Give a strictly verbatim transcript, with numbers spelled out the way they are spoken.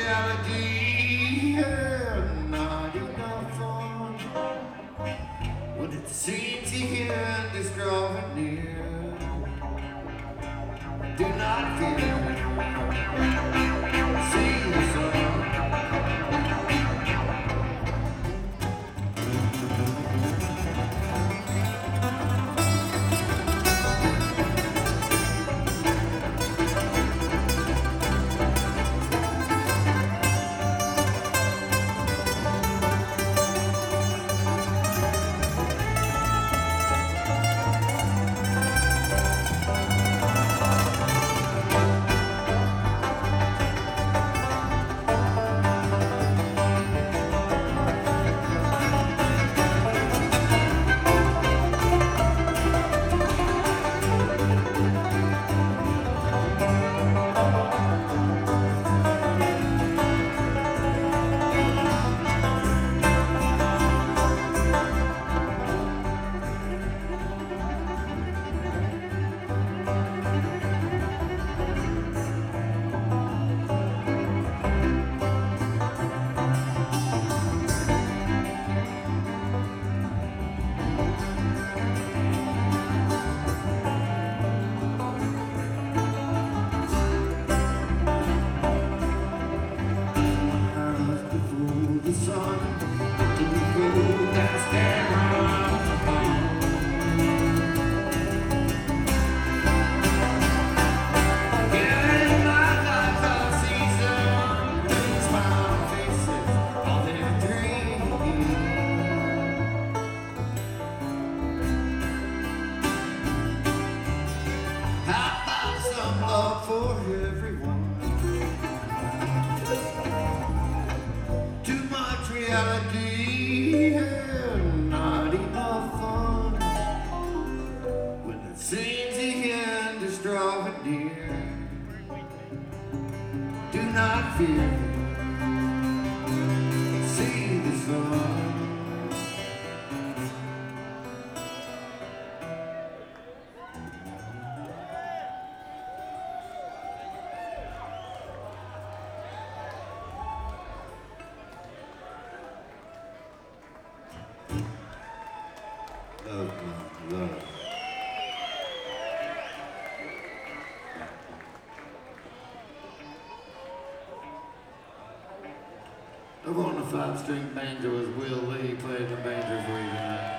reality, yeah, not enough fun. When it seems the end is drawing near, do not fear, see the sun. Love for everyone. Too much reality and not enough fun. When it seems the end is drawing near, do not fear, see the sun. Love, man, love. I want a five-string banjo as Will Lee played the banjo for you tonight.